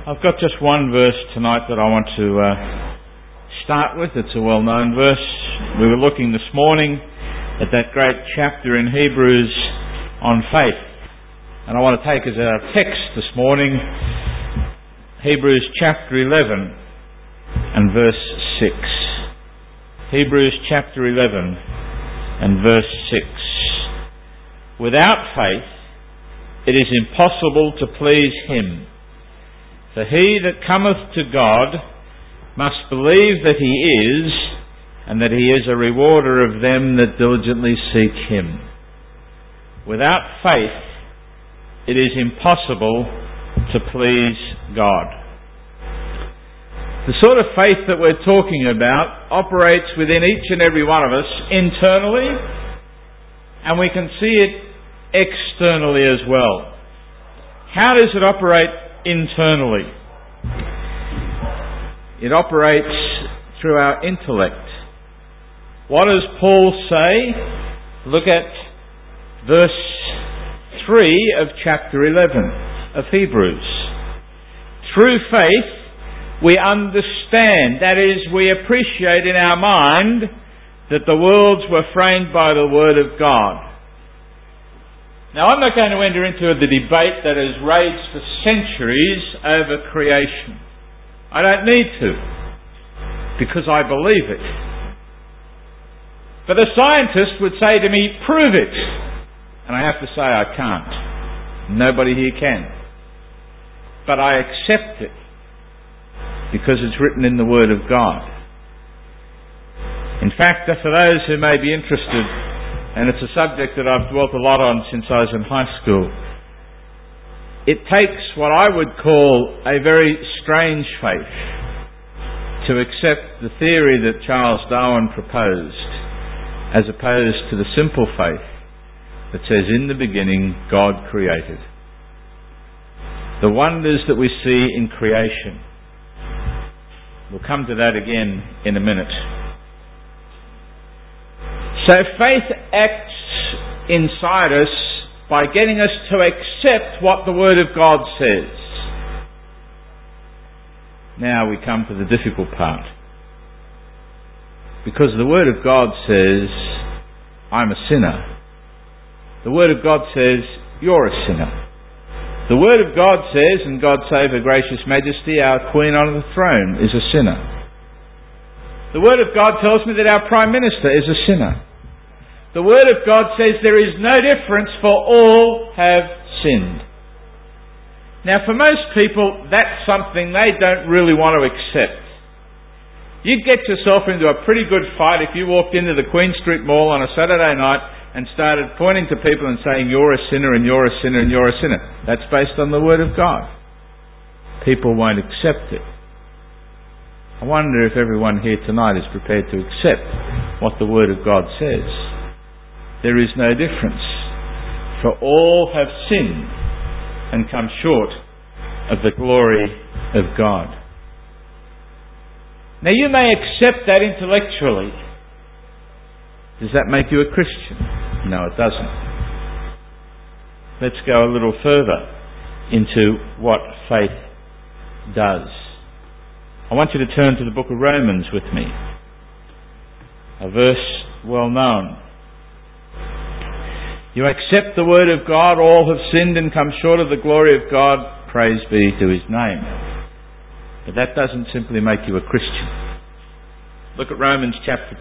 I've got just one verse tonight that I want to start with. It's a well-known verse. We were looking this morning at that great chapter in Hebrews on faith. And I want to take as our text this morning Hebrews chapter 11 and verse 6. Hebrews chapter 11 and verse 6. Without faith it is impossible to please Him. For he that cometh to God must believe that He is, and that He is a rewarder of them that diligently seek Him. Without faith, it is impossible to please God. The sort of faith that we're talking about operates within each and every one of us internally, and we can see it externally as well. How does it operate internally? It operates through our intellect. What does Paul say? Look at verse 3 of chapter 11 of Hebrews. Through faith we understand, that is, we appreciate in our mind that the worlds were framed by the Word of God. Now, I'm not going to enter into the debate that has raged for centuries over creation. I don't need to, because I believe it. But a scientist would say to me, prove it. And I have to say I can't. Nobody here can. But I accept it, because it's written in the Word of God. In fact, for those who may be interested, and it's a subject that I've dwelt a lot on since I was in high school, it takes what I would call a very strange faith to accept the theory that Charles Darwin proposed, as opposed to the simple faith that says, in the beginning God created. The wonders that we see in creation. We'll come to that again in a minute. So faith acts inside us by getting us to accept what the Word of God says. Now we come to the difficult part. Because the Word of God says, I'm a sinner. The Word of God says, you're a sinner. The Word of God says, and God save Her gracious Majesty, our Queen on the throne is a sinner. The Word of God tells me that our Prime Minister is a sinner. The Word of God says there is no difference, for all have sinned. Now, for most people, that's something they don't really want to accept. You'd get yourself into a pretty good fight if you walked into the Queen Street Mall on a Saturday night and started pointing to people and saying, you're a sinner and you're a sinner and you're a sinner. That's based on the Word of God. People won't accept it. I wonder if everyone here tonight is prepared to accept what the Word of God says. There is no difference, for all have sinned and come short of the glory of God. Now, you may accept that intellectually. Does that make you a Christian? No, it doesn't. Let's go a little further into what faith does. I want you to turn to the book of Romans with me, a verse well known. You accept the Word of God, all have sinned and come short of the glory of God, praise be to His name. But that doesn't simply make you a Christian. Look at Romans chapter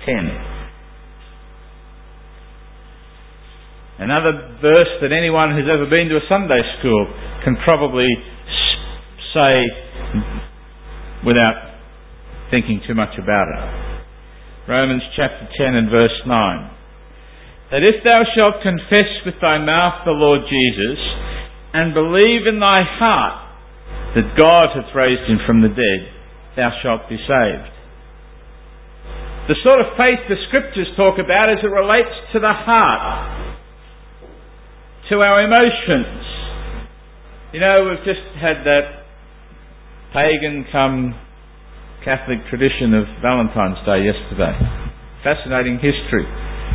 10. Another verse that anyone who's ever been to a Sunday school can probably say without thinking too much about it. Romans chapter 10 and verse 9. That if thou shalt confess with thy mouth the Lord Jesus, and believe in thy heart that God hath raised Him from the dead, thou shalt be saved. The sort of faith the Scriptures talk about as it relates to the heart, to our emotions. You know, we've just had that pagan come Catholic tradition of Valentine's Day yesterday. Fascinating history.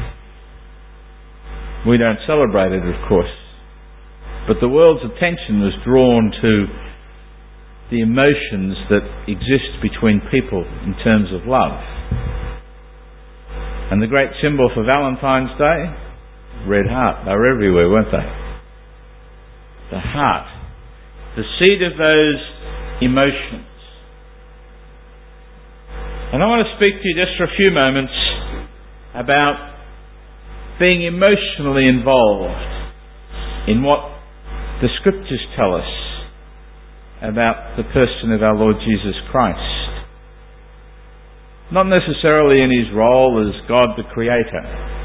We don't celebrate it, of course. But the world's attention was drawn to the emotions that exist between people in terms of love. And the great symbol for Valentine's Day? Red heart. They were everywhere, weren't they? The heart. The seat of those emotions. And I want to speak to you just for a few moments about being emotionally involved in what the Scriptures tell us about the person of our Lord Jesus Christ. Not necessarily in his role as God the Creator,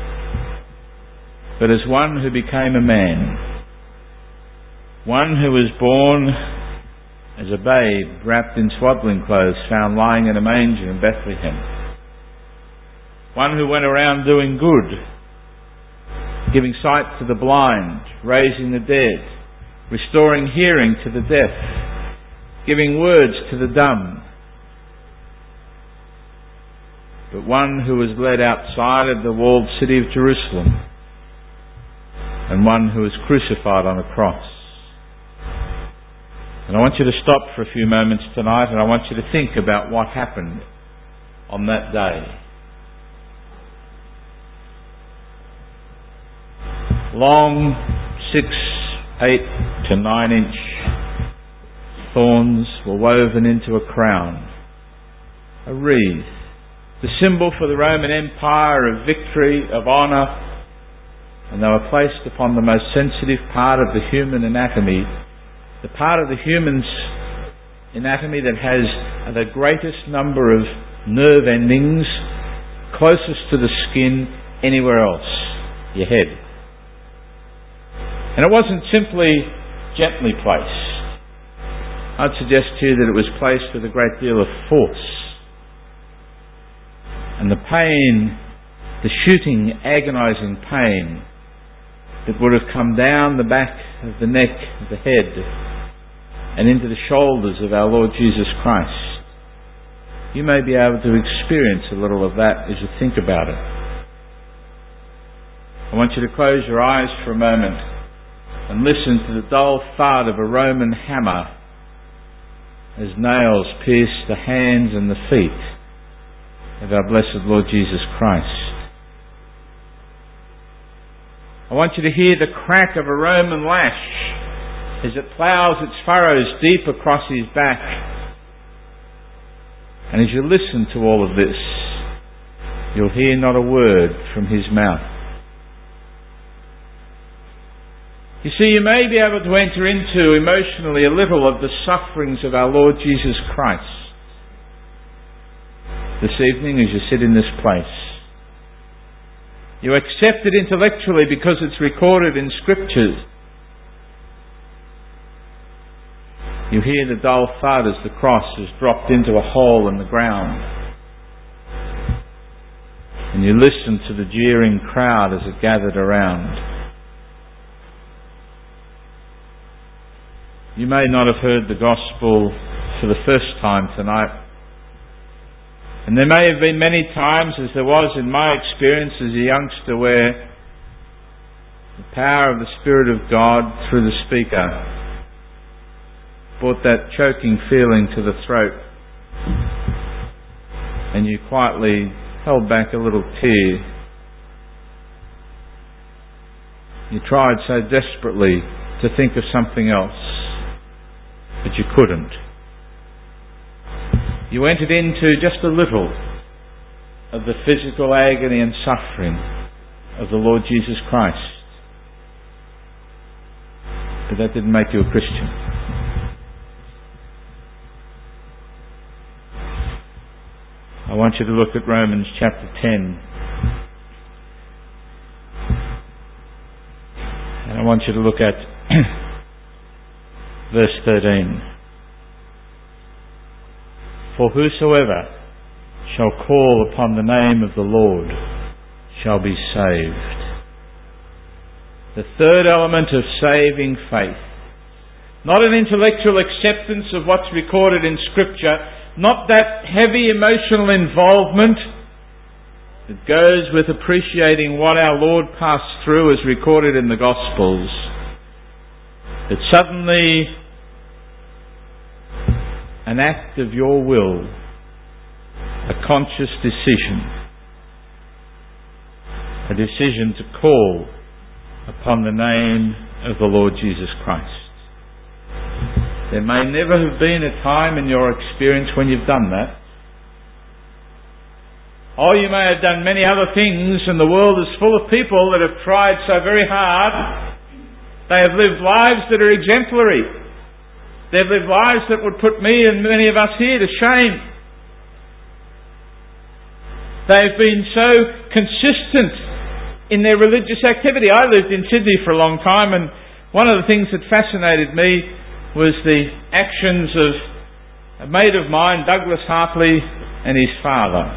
but as one who became a man. One who was born as a babe, wrapped in swaddling clothes, found lying in a manger in Bethlehem. One who went around doing good, giving sight to the blind, raising the dead, restoring hearing to the deaf, giving words to the dumb. But one who was led outside of the walled city of Jerusalem, and one who was crucified on a cross. And I want you to stop for a few moments tonight, and I want you to think about what happened on that day. Long 6, 8 to 9 inch thorns were woven into a crown, a wreath, the symbol for the Roman Empire of victory, of honour, and they were placed upon the most sensitive part of the human anatomy, the part of the human's anatomy that has the greatest number of nerve endings, closest to the skin anywhere else, your head. And it wasn't simply gently placed. I'd suggest to you that it was placed with a great deal of force. And the pain, the shooting, agonising pain that would have come down the back of the neck, of the head, and into the shoulders of our Lord Jesus Christ. You may be able to experience a little of that as you think about it. I want you to close your eyes for a moment and listen to the dull thud of a Roman hammer as nails pierce the hands and the feet of our blessed Lord Jesus Christ. I want you to hear the crack of a Roman lash as it ploughs its furrows deep across his back. And as you listen to all of this, you'll hear not a word from his mouth. You see, you may be able to enter into emotionally a little of the sufferings of our Lord Jesus Christ this evening as you sit in this place. You accept it intellectually because it's recorded in Scriptures. You hear the dull thud as the cross is dropped into a hole in the ground. And you listen to the jeering crowd as it gathered around. You may not have heard the gospel for the first time tonight. And there may have been many times, as there was in my experience as a youngster, where the power of the Spirit of God through the speaker brought that choking feeling to the throat, and you quietly held back a little tear. You tried so desperately to think of something else, but you couldn't. You entered into just a little of the physical agony and suffering of the Lord Jesus Christ. But that didn't make you a Christian. I want you to look at Romans chapter 10. And I want you to look at verse 13. For whosoever shall call upon the name of the Lord shall be saved. The third element of saving faith. Not an intellectual acceptance of what's recorded in Scripture, not that heavy emotional involvement that goes with appreciating what our Lord passed through as recorded in the Gospels. That suddenly an act of your will, a conscious decision, a decision to call upon the name of the Lord Jesus Christ. There may never have been a time in your experience when you've done that. Or you may have done many other things, and the world is full of people that have tried so very hard. They have lived lives that are exemplary. They've lived lives that would put me and many of us here to shame. They've been so consistent in their religious activity. I lived in Sydney for a long time, and one of the things that fascinated me was the actions of a mate of mine, Douglas Harpley, and his father.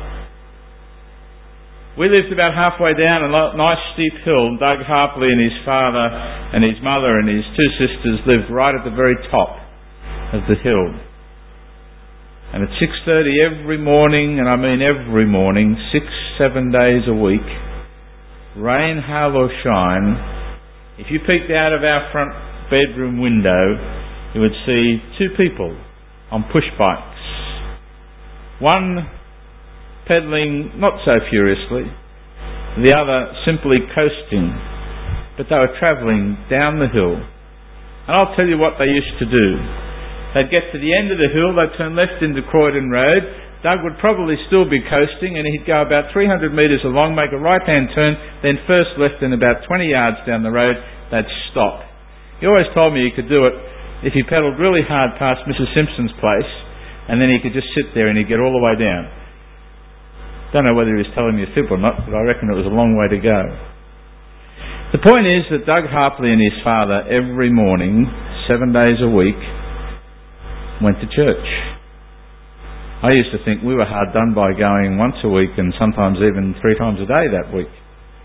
We lived about halfway down a nice steep hill. Doug Harpley and his father and his mother and his two sisters lived right at the very top of the hill. And at 6:30 every morning, and I mean every morning, 6-7 days a week, rain, hail or shine, if you peeked out of our front bedroom window, you would see two people on push bikes. One pedalling not so furiously, the other simply coasting, but they were travelling down the hill. And I'll tell you what they used to do. They'd get to the end of the hill, they'd turn left into Croydon Road. Doug would probably still be coasting, and he'd go about 300 metres along, make a right-hand turn, then first left, and about 20 yards down the road, they'd stop. He always told me he could do it if he pedalled really hard past Mrs. Simpson's place, and then he could just sit there and he'd get all the way down. Don't know whether he was telling me a fib or not, but I reckon it was a long way to go. The point is that Doug Harpley and his father every morning, 7 days a week, went to church. I used to think we were hard done by going once a week and sometimes even 3 times a day that week.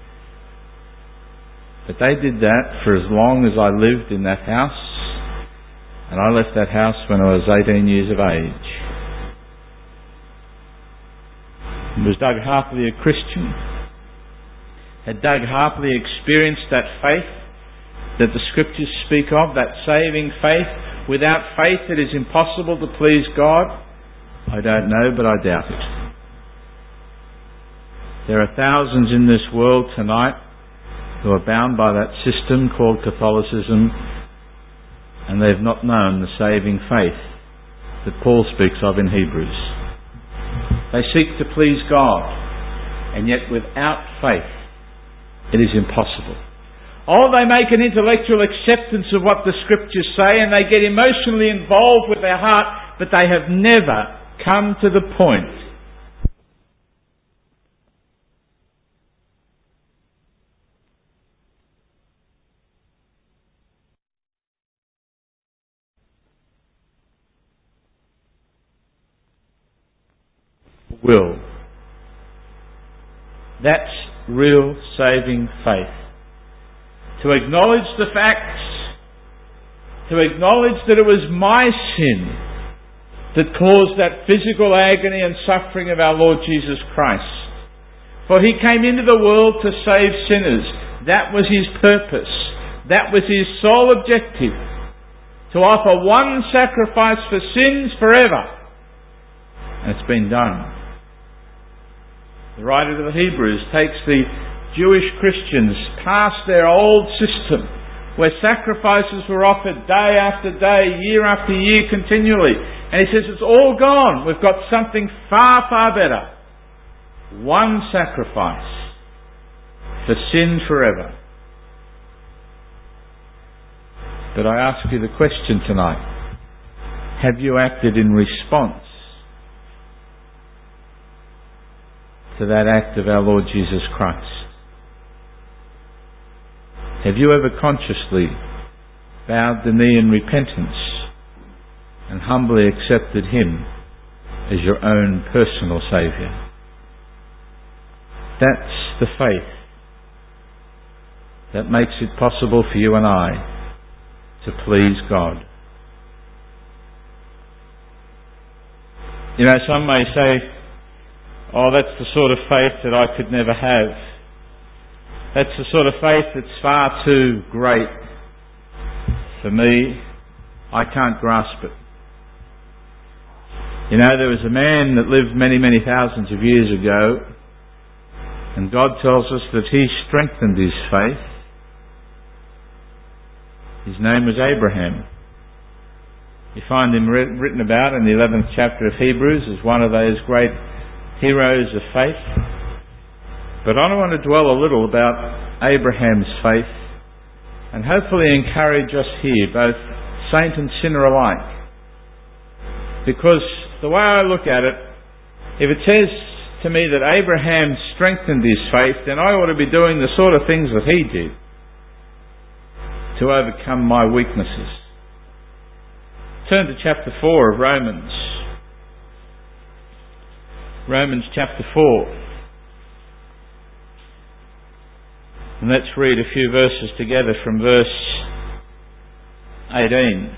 But they did that for as long as I lived in that house, and I left that house when I was 18 years of age. Was Doug Harpley a Christian? Had Doug Harpley experienced that faith that the Scriptures speak of, that saving faith? Without faith it is impossible to please God? I don't know, but I doubt it. There are thousands in this world tonight who are bound by that system called Catholicism, and they've not known the saving faith that Paul speaks of in Hebrews. They seek to please God, and yet without faith it is impossible. Or they make an intellectual acceptance of what the Scriptures say, and they get emotionally involved with their heart, but they have never come to the point will. That's real saving faith. To acknowledge the facts, to acknowledge that it was my sin that caused that physical agony and suffering of our Lord Jesus Christ. For He came into the world to save sinners. That was His purpose. That was His sole objective. To offer one sacrifice for sins forever. And it's been done. The writer to the Hebrews takes the Jewish Christians past their old system where sacrifices were offered day after day, year after year continually. And he says it's all gone. We've got something far, far better. One sacrifice for sin forever. But I ask you the question tonight. Have you acted in response to that act of our Lord Jesus Christ? Have you ever consciously bowed the knee in repentance and humbly accepted Him as your own personal Saviour? That's the faith that makes it possible for you and I to please God. You know, some may say, oh, that's the sort of faith that I could never have. That's the sort of faith that's far too great for me. I can't grasp it. You know, there was a man that lived many, many thousands of years ago, and God tells us that he strengthened his faith. His name was Abraham. You find him written about in the 11th chapter of Hebrews as one of those great heroes of faith. But I want to dwell a little about Abraham's faith and hopefully encourage us here, both saint and sinner alike. Because the way I look at it, if it says to me that Abraham strengthened his faith, then I ought to be doing the sort of things that he did to overcome my weaknesses. Turn to chapter 4 of Romans. Romans chapter 4. And let's read a few verses together from verse 18.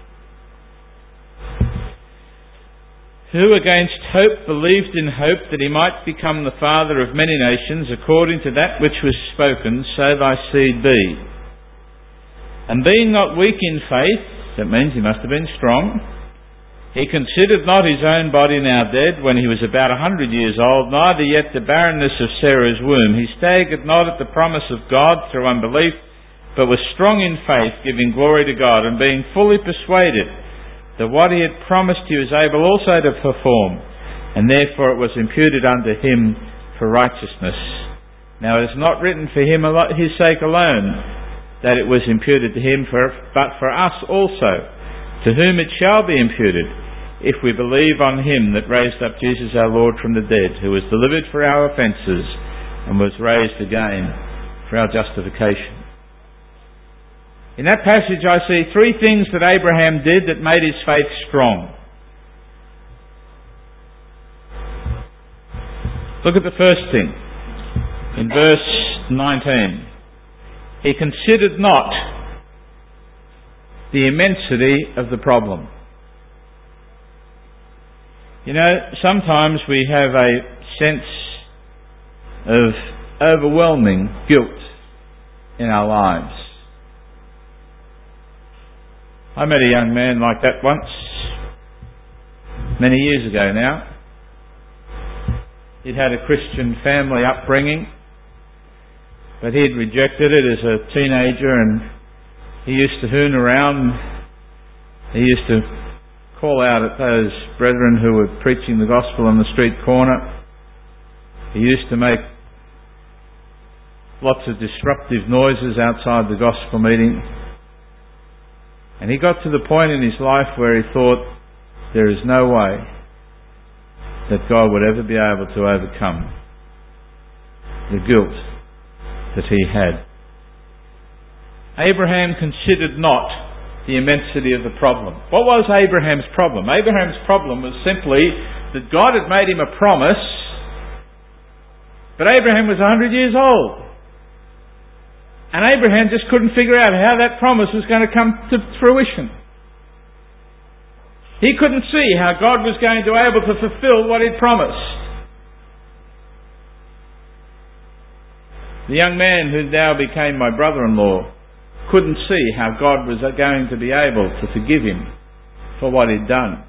Who against hope believed in hope that he might become the father of many nations, according to that which was spoken, so thy seed be. And being not weak in faith, that means he must have been strong, he considered not his own body now dead, when he was about 100 years old, neither yet the barrenness of Sarah's womb. He staggered not at the promise of God through unbelief, but was strong in faith, giving glory to God, and being fully persuaded that what he had promised he was able also to perform, and therefore it was imputed unto him for righteousness. Now it is not written for him his sake alone that it was imputed to him, but for us also, to whom it shall be imputed, if we believe on him that raised up Jesus our Lord from the dead, who was delivered for our offences and was raised again for our justification. In that passage I see three things that Abraham did that made his faith strong. Look at the first thing. In verse 19. He considered not the immensity of the problem. You know, sometimes we have a sense of overwhelming guilt in our lives. I met a young man like that once, many years ago now. He'd had a Christian family upbringing, but he'd rejected it as a teenager, and he used to hoon around. He used to call out at those brethren who were preaching the gospel on the street corner. He used to make lots of disruptive noises outside the gospel meeting. And he got to the point in his life where he thought, there is no way that God would ever be able to overcome the guilt that he had. Abraham considered not the immensity of the problem. What was Abraham's problem? Abraham's problem was simply that God had made him a promise, but Abraham was 100 years old. And Abraham just couldn't figure out how that promise was going to come to fruition. He couldn't see how God was going to be able to fulfill what he'd promised. The young man who now became my brother-in-law couldn't see how God was going to be able to forgive him for what he'd done.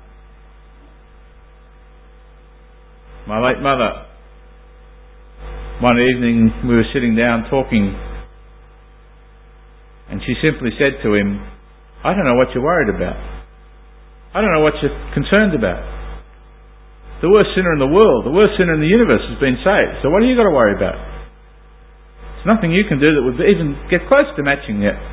My late mother, one evening we were sitting down talking, and she simply said to him, I don't know what you're worried about. I don't know what you're concerned about. The worst sinner in the world, the worst sinner in the universe has been saved. So what have you got to worry about? There's nothing you can do that would even get close to matching that.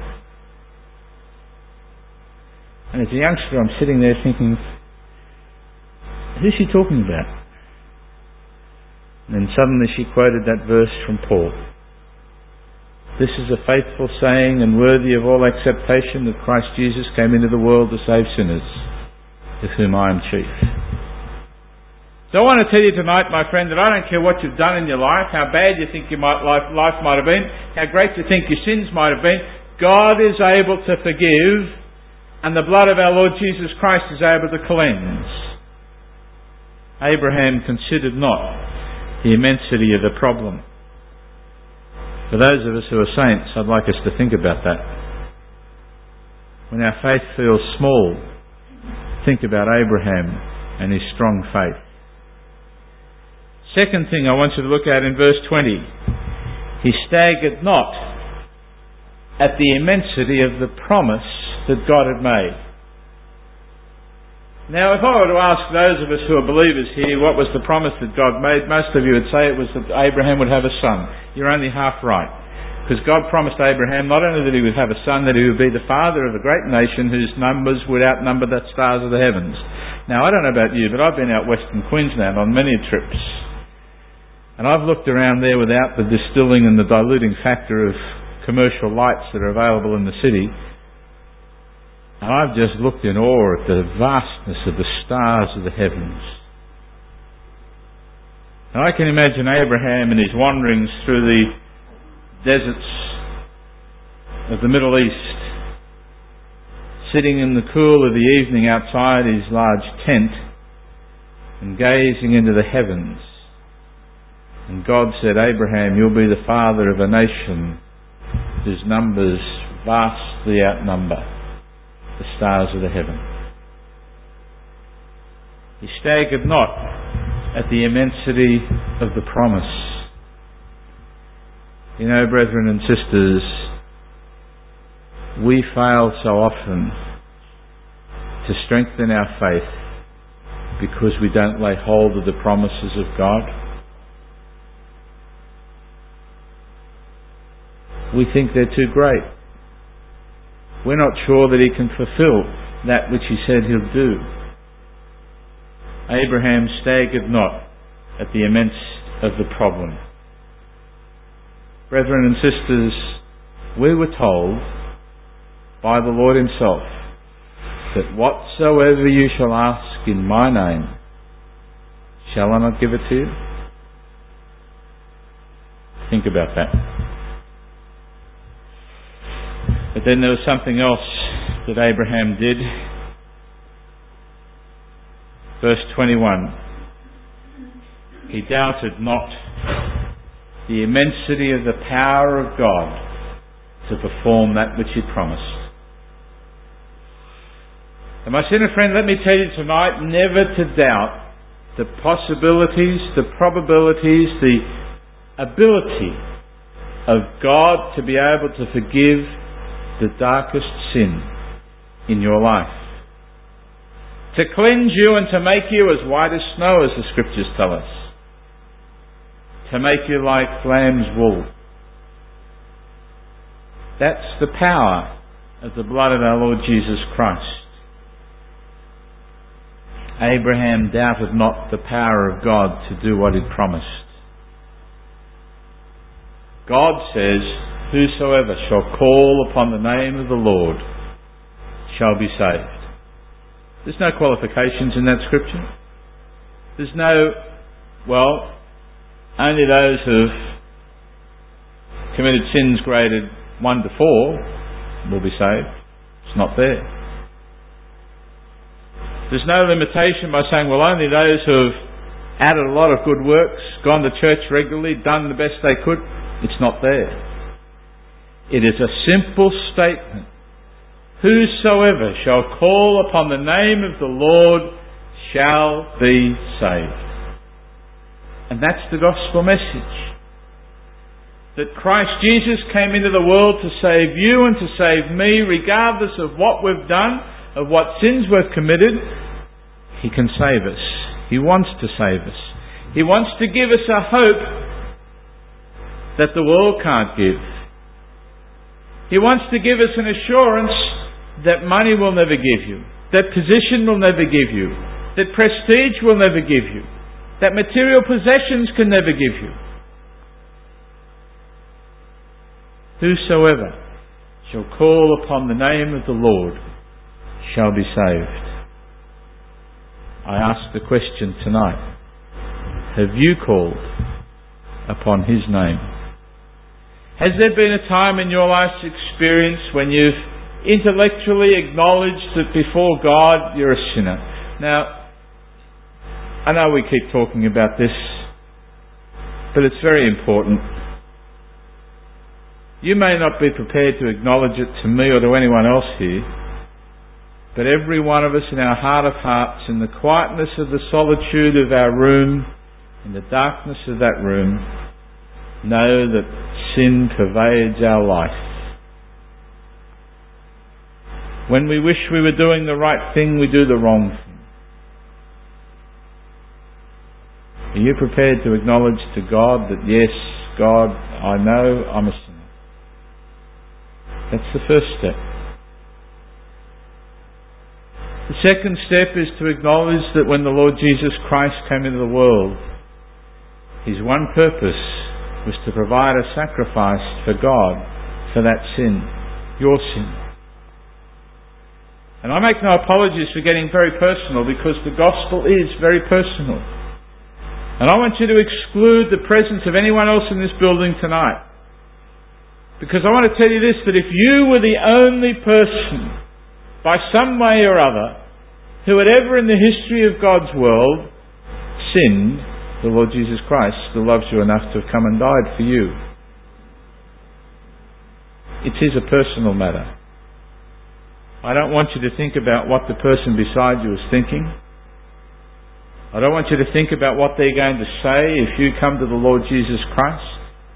And as a youngster, I'm sitting there thinking, who's she talking about? And then suddenly she quoted that verse from Paul. This is a faithful saying and worthy of all acceptation, that Christ Jesus came into the world to save sinners, of whom I am chief. So I want to tell you tonight, my friend, that I don't care what you've done in your life, how bad you think your life might have been, how great you think your sins might have been, God is able to forgive, and the blood of our Lord Jesus Christ is able to cleanse. Abraham considered not the immensity of the problem. For those of us who are saints, I'd like us to think about that. When our faith feels small, think about Abraham and his strong faith. Second thing I want you to look at in verse 20. He staggered not at the immensity of the promise that God had made. Now, if I were to ask those of us who are believers here, what was the promise that God made, most of you would say it was that Abraham would have a son. You're only half right. Because God promised Abraham not only that he would have a son, that he would be the father of a great nation whose numbers would outnumber the stars of the heavens. Now, I don't know about you, but I've been out Western Queensland on many trips. And I've looked around there without the distilling and the diluting factor of commercial lights that are available in the city. And I've just looked in awe at the vastness of the stars of the heavens. And I can imagine Abraham in his wanderings through the deserts of the Middle East, sitting in the cool of the evening outside his large tent and gazing into the heavens. And God said, Abraham, you'll be the father of a nation whose numbers vastly outnumber the stars of the heaven. He staggered not at the immensity of the promise. You know, brethren and sisters, we fail so often to strengthen our faith because we don't lay hold of the promises of God. We think they're too great. We're not sure that he can fulfill that which he said he'll do. Abraham staggered not at the immense of the problem. Brethren and sisters, we were told by the Lord himself that whatsoever you shall ask in my name, shall I not give it to you? Think about that. But then there was something else that Abraham did. Verse 21. He doubted not the immensity of the power of God to perform that which he promised. And my sinner friend, let me tell you tonight, never to doubt the possibilities, the probabilities, the ability of God to be able to forgive the darkest sin in your life. To cleanse you and to make you as white as snow, as the scriptures tell us. To make you like lamb's wool. That's the power of the blood of our Lord Jesus Christ. Abraham doubted not the power of God to do what he promised. God says, whosoever shall call upon the name of the Lord shall be saved. There's no qualifications in that scripture. There's no, only those who've committed sins graded 1 to 4 will be saved. It's not there. There's no limitation by saying, only those who've added a lot of good works, gone to church regularly, done the best they could. It's not there. It is a simple statement. Whosoever shall call upon the name of the Lord shall be saved. And that's the gospel message. That Christ Jesus came into the world to save you and to save me, regardless of what we've done, of what sins we've committed. He can save us. He wants to save us. He wants to give us a hope that the world can't give. He wants to give us an assurance that money will never give you, that position will never give you, that prestige will never give you, that material possessions can never give you. Whosoever shall call upon the name of the Lord shall be saved. I ask the question tonight, have you called upon his name? Has there been a time in your life's experience when you've intellectually acknowledged that before God you're a sinner? Now, I know we keep talking about this, but it's very important. You may not be prepared to acknowledge it to me or to anyone else here, but every one of us in our heart of hearts, in the quietness of the solitude of our room, in the darkness of that room, know that sin pervades our life. When we wish we were doing the right thing, we do the wrong thing. Are you prepared to acknowledge to God that, yes, God, I know I'm a sinner? That's the first step. The second step is to acknowledge that when the Lord Jesus Christ came into the world, His one purpose was to provide a sacrifice for God for that sin, your sin. And I make no apologies for getting very personal, because the gospel is very personal. And I want you to exclude the presence of anyone else in this building tonight. Because I want to tell you this, that if you were the only person, by some way or other, who had ever in the history of God's world sinned, the Lord Jesus Christ still loves you enough to have come and died for you. It is a personal matter. I don't want you to think about what the person beside you is thinking. I don't want you to think about what they're going to say if you come to the Lord Jesus Christ.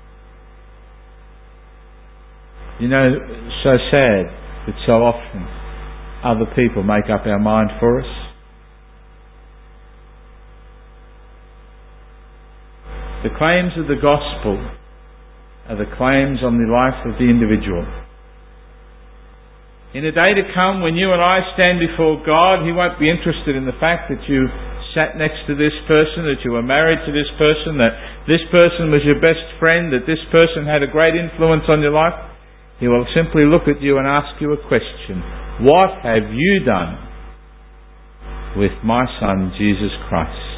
You know, so sad that so often other people make up our mind for us. The claims of the gospel are the claims on the life of the individual. In a day to come, when you and I stand before God, He won't be interested in the fact that you sat next to this person, that you were married to this person, that this person was your best friend, that this person had a great influence on your life. He will simply look at you and ask you a question. What have you done with my Son, Jesus Christ?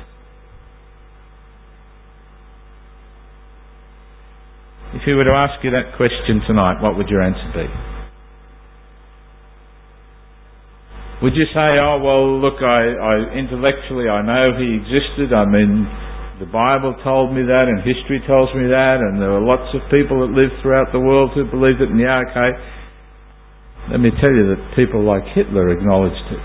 If He were to ask you that question tonight, what would your answer be? Would you say, oh, well, look, I intellectually I know He existed. I mean, the Bible told me that, and history tells me that, and there were lots of people that lived throughout the world who believed it. And yeah, okay. Let me tell you that people like Hitler acknowledged it.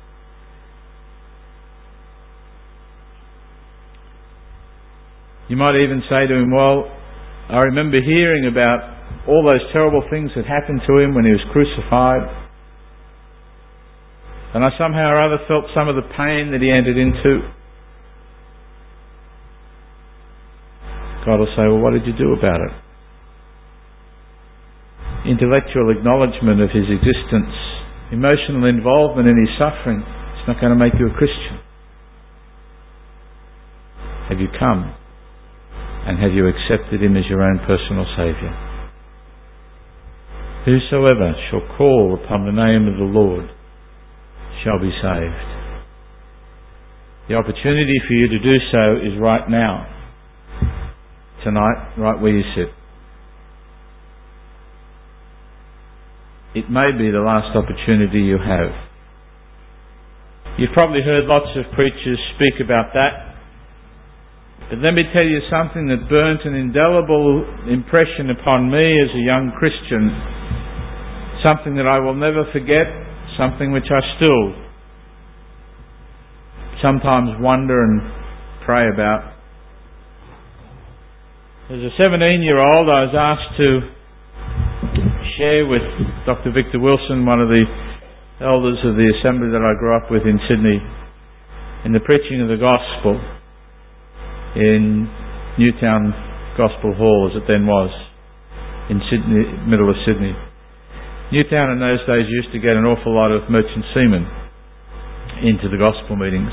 You might even say to him, well, I remember hearing about all those terrible things that happened to him when he was crucified. And I somehow or other felt some of the pain that he entered into. God will say, well, what did you do about it? Intellectual acknowledgement of His existence, emotional involvement in His suffering, it's not going to make you a Christian. Have you come? And have you accepted Him as your own personal Saviour? Whosoever shall call upon the name of the Lord shall be saved. The opportunity for you to do so is right now. Tonight, right where you sit. It may be the last opportunity you have. You've probably heard lots of preachers speak about that. But let me tell you something that burnt an indelible impression upon me as a young Christian. Something that I will never forget. Something which I still sometimes wonder and pray about. As a 17-year-old, I was asked to share with Dr. Victor Wilson, one of the elders of the assembly that I grew up with in Sydney, in the preaching of the gospel in Newtown Gospel Hall, as it then was, in Sydney, middle of Sydney. Newtown in those days used to get an awful lot of merchant seamen into the gospel meetings.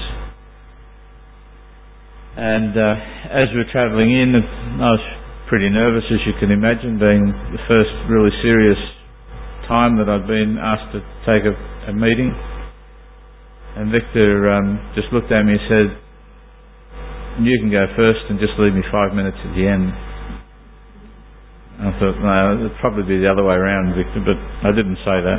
And as we were travelling in, I was pretty nervous, as you can imagine, being the first really serious time that I'd been asked to take a meeting. And Victor just looked at me and said, you can go first and just leave me 5 minutes at the end. I thought, no, it'd probably be the other way around, Victor, but I didn't say that.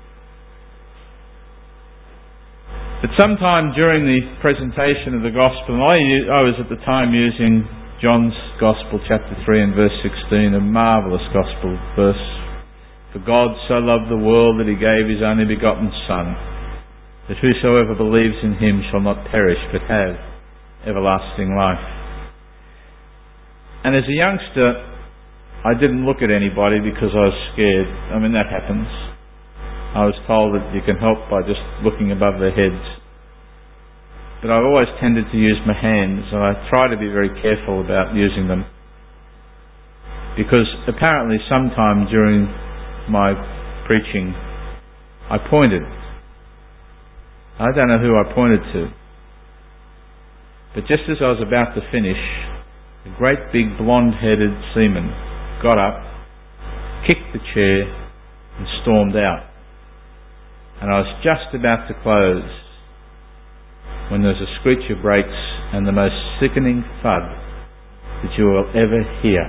But sometime during the presentation of the Gospel, and I was at the time using John's Gospel, chapter 3 and verse 16, a marvellous Gospel verse. For God so loved the world that He gave His only begotten Son, that whosoever believes in him shall not perish but have everlasting life. And as a youngster, I didn't look at anybody because I was scared. I mean, that happens. I was told that you can help by just looking above their heads. But I've always tended to use my hands, and I try to be very careful about using them. Because apparently sometime during my preaching, I pointed. I don't know who I pointed to. But just as I was about to finish, a great big blonde-headed seaman got up, kicked the chair, and stormed out. And I was just about to close when there was a screech of brakes and the most sickening thud that you will ever hear.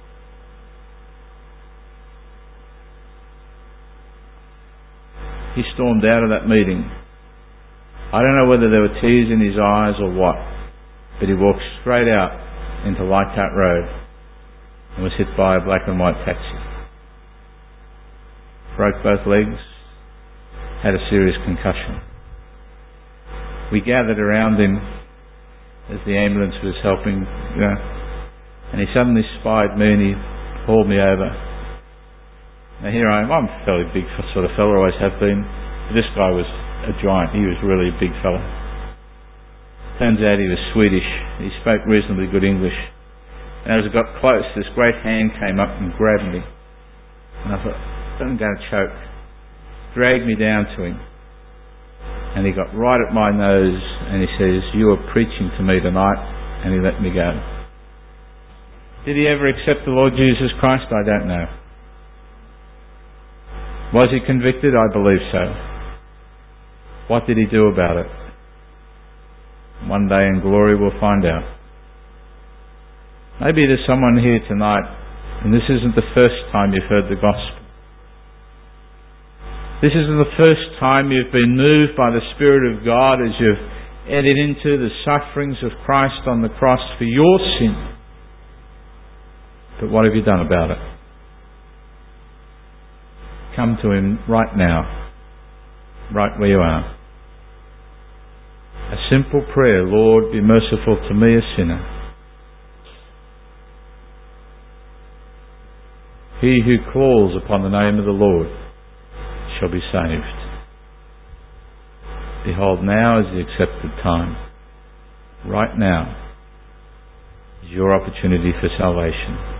He stormed out of that meeting. I don't know whether there were tears in his eyes or what, but he walked straight out into Leichhardt Road and was hit by a black and white taxi. Broke both legs, had a serious concussion. We gathered around him as the ambulance was helping, and he suddenly spied me and he hauled me over. Now here I am. I'm a fairly big sort of fella, always have been. This guy was a giant. He was really a big fella. Turns out he was Swedish. He spoke reasonably good English. And as I got close, this great hand came up and grabbed me. And I thought, I'm going to choke. Dragged me down to him. And he got right at my nose and he says, "You are preaching to me tonight," and he let me go. Did he ever accept the Lord Jesus Christ? I don't know. Was he convicted? I believe so. What did he do about it? One day in glory we'll find out. Maybe there's someone here tonight and this isn't the first time you've heard the gospel. This isn't the first time you've been moved by the Spirit of God as you've entered into the sufferings of Christ on the cross for your sin. But what have you done about it? Come to Him right now, right where you are. A simple prayer: Lord, be merciful to me, a sinner. He who calls upon the name of the Lord shall be saved. Behold, now is the accepted time. Right now is your opportunity for salvation.